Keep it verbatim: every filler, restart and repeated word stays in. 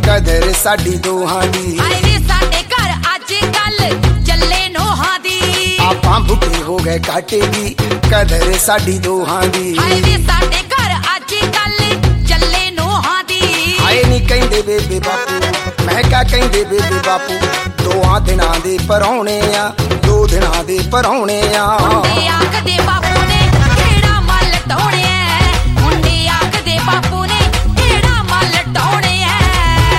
कदर साडी दोहां दी। हाय वे साडे घर अज कल चले नोहां दी। आपां बुढ़े हो गए काटे दी कदर साडी दोहां दी। हाय वे साडे घर अज कल चले नोहां दी। हाय नी कहंदे बेबे बापू मैं क्या कहंदे बेबे बापू। दोआं दिनां दे परौणे आ दो दिनां दे परौणे आ।